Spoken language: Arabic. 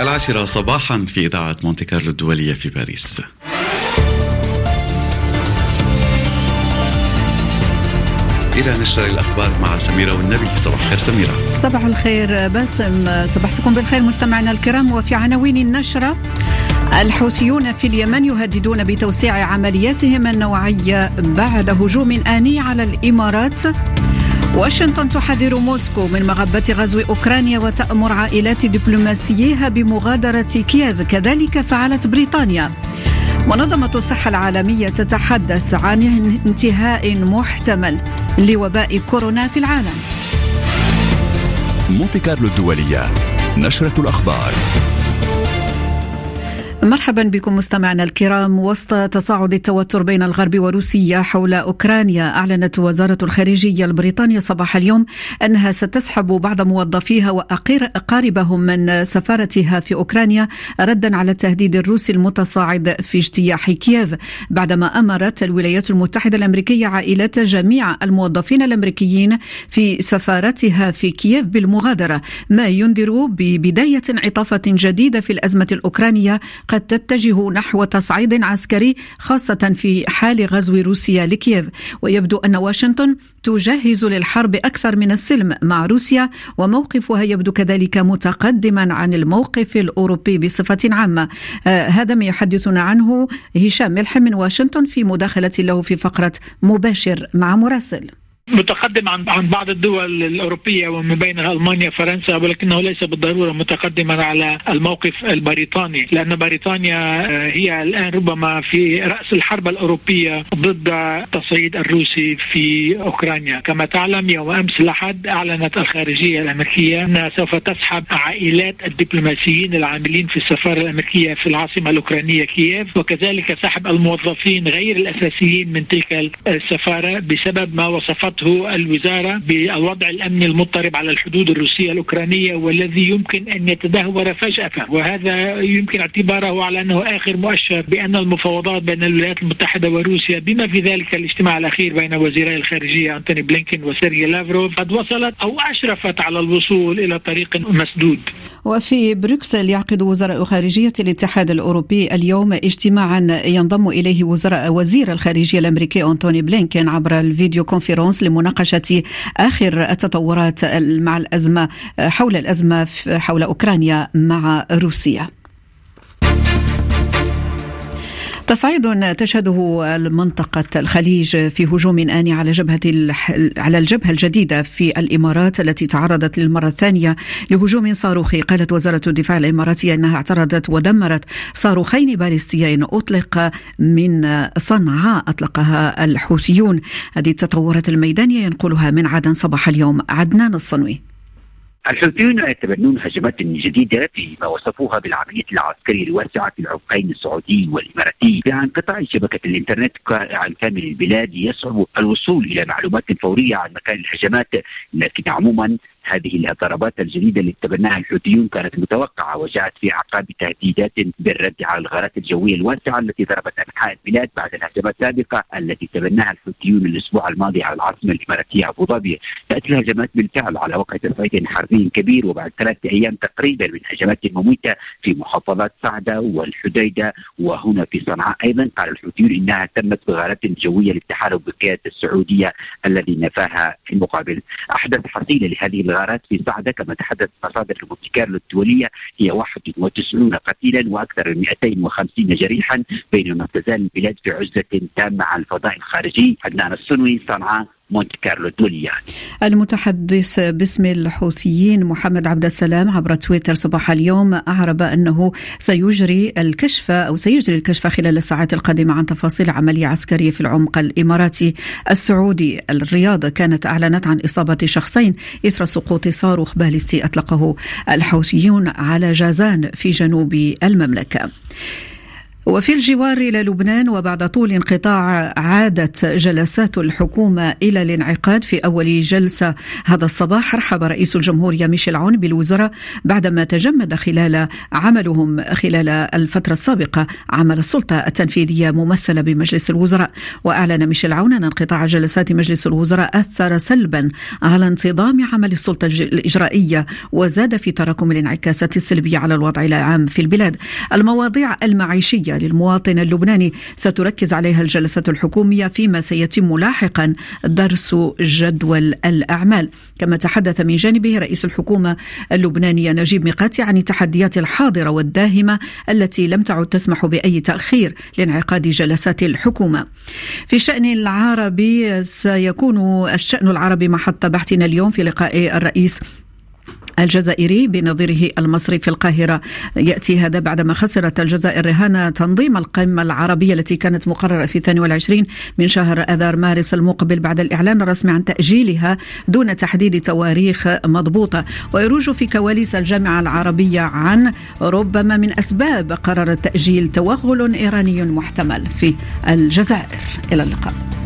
10 صباحا في إذاعة مونتي كارلو الدولية في باريس. إلى نشر الأخبار مع سميرة والنبي. صباح الخير سميرة. صباح الخير باسم، صباحتكم بالخير مستمعينا الكرام. وفي عناوين النشرة: الحوثيون في اليمن يهددون بتوسيع عملياتهم النوعية بعد هجوم آني على الإمارات. واشنطن تحذر موسكو من مغبة غزو أوكرانيا وتأمر عائلات دبلوماسييها بمغادرة كييف، كذلك فعلت بريطانيا. منظمة الصحة العالمية تتحدث عن انتهاء محتمل لوباء كورونا في العالم. مونتي كارلو الدولية، نشرة الأخبار. مرحبا بكم مستمعنا الكرام. وسط تصاعد التوتر بين الغرب وروسيا حول أوكرانيا، أعلنت وزارة الخارجية البريطانية صباح اليوم أنها ستسحب بعض موظفيها وأقاربهم من سفارتها في أوكرانيا ردا على التهديد الروسي المتصاعد في اجتياح كييف، بعدما أمرت الولايات المتحدة الأمريكية عائلات جميع الموظفين الأمريكيين في سفارتها في كييف بالمغادرة، ما ينذر ببداية انعطافة جديدة في الأزمة الأوكرانية قد تتجه نحو تصعيد عسكري، خاصة في حال غزو روسيا لكييف. ويبدو أن واشنطن تجهز للحرب أكثر من السلم مع روسيا، وموقفها يبدو كذلك متقدما عن الموقف الأوروبي بصفة عامة. هذا ما يحدثنا عنه هشام ملحم من واشنطن في مداخلة له في فقرة مباشر مع مراسل. متقدم عن بعض الدول الأوروبية ومن بينها ألمانيا فرنسا، ولكنه ليس بالضرورة متقدما على الموقف البريطاني، لأن بريطانيا هي الآن ربما في رأس الحرب الأوروبية ضد التصعيد الروسي في أوكرانيا. كما تعلم يوم أمس الأحد أعلنت الخارجية الأمريكية أنها سوف تسحب عائلات الدبلوماسيين العاملين في السفارة الأمريكية في العاصمة الأوكرانية كييف، وكذلك سحب الموظفين غير الأساسيين من تلك السفارة بسبب ما وصفته الوزارة بالوضع الأمني المضطرب على الحدود الروسية الأوكرانية، والذي يمكن أن يتدهور فجأة. وهذا يمكن اعتباره على أنه آخر مؤشر بأن المفاوضات بين الولايات المتحدة وروسيا، بما في ذلك الاجتماع الأخير بين وزيري الخارجية أنتوني بلينكن وسيرجي لافروف، قد وصلت أو أشرفت على الوصول إلى طريق مسدود. وفي بروكسل يعقد وزراء خارجية الاتحاد الأوروبي اليوم اجتماعا ينضم إليه وزير الخارجية الأمريكي أنتوني بلينكن عبر الفيديو كونفرنس لمناقشة آخر التطورات مع الأزمة حول أوكرانيا مع روسيا. تصعيد تشهده منطقة الخليج في هجوم آني على الجبهة الجديدة في الإمارات التي تعرضت للمرة الثانية لهجوم صاروخي. قالت وزارة الدفاع الإماراتية أنها اعترضت ودمرت صاروخين باليستيين أطلق من صنعاء أطلقها الحوثيون. هذه التطورات الميدانية ينقلها من عدن صباح اليوم عدنان الصنوي. الحوثيون يتبنون هجمات جديدة فيما وصفوها بالعملية العسكرية الواسعة في العمقين السعودي والإماراتي. عن قطاع شبكة الإنترنت عن كامل البلاد يصعب الوصول إلى معلومات فورية عن مكان الهجمات، لكن عموما هذه الضربات الجديدة اللي تبناها الحوثيون كانت متوقعة وجاءت في أعقاب تهديدات بالرد على الغارات الجوية الواسعة التي ضربت أنحاء البلاد بعد الهجمات السابقة التي تبناها الحوثيون الأسبوع الماضي على العاصمة الإماراتية أبو ظبي. تأتي الهجمات بالفعل على وقع تصعيد حربي كبير وبعد 3 أيام تقريبا من هجمات مميتة في محافظات صعدة والحديدة وهنا في صنعاء. أيضا قال الحوثيون إنها تمت بغارات جوية للتحالف بالقيادة السعودية الذي نفاها في المقابل. أحدث حصيلة لهذه الغارات في صعدة كما تحدث مصادر مونتي كارلو الدولية هي 91 قتيلا وأكثر من 250 جريحا، بينما تزال البلاد في عزلة تامة عن الفضاء الخارجي. عدنان الصنوي، صنعاء، مونتي كارلو الدولية. المتحدث باسم الحوثيين محمد عبد السلام عبر تويتر صباح اليوم أعرب أنه سيجري الكشف خلال الساعات القادمة عن تفاصيل عملية عسكرية في العمق الإماراتي السعودي. الرياض كانت أعلنت عن إصابة شخصين إثر سقوط صاروخ باليستي أطلقه الحوثيون على جازان في جنوب المملكة. وفي الجوار إلى لبنان، وبعد طول انقطاع عادت جلسات الحكومة إلى الانعقاد. في أول جلسة هذا الصباح رحب رئيس الجمهورية ميشيل عون بالوزراء بعدما تجمد خلال عملهم خلال الفترة السابقة عمل السلطة التنفيذية ممثلة بمجلس الوزراء. وأعلن ميشيل عون أن انقطاع جلسات مجلس الوزراء أثر سلبا على انتظام عمل السلطة الإجرائية وزاد في تراكم الانعكاسات السلبية على الوضع العام في البلاد. المواضيع المعيشية للمواطن اللبناني ستركز عليها الجلسات الحكومية، فيما سيتم لاحقا درس جدول الأعمال. كما تحدث من جانبه رئيس الحكومة اللبنانية نجيب ميقاتي عن التحديات الحاضرة والداهمة التي لم تعد تسمح بأي تأخير لانعقاد جلسات الحكومة. في الشأن العربي، سيكون الشأن العربي محط بحثنا اليوم في لقاء الرئيس الجزائري بنظيره المصري في القاهرة. يأتي هذا بعدما خسرت الجزائر رهان تنظيم القمة العربية التي كانت مقررة في 22 من شهر آذار مارس المقبل بعد الإعلان الرسمي عن تأجيلها دون تحديد تواريخ مضبوطة. ويروج في كواليس الجامعة العربية عن ربما من أسباب قرار التأجيل توغل إيراني محتمل في الجزائر. إلى اللقاء.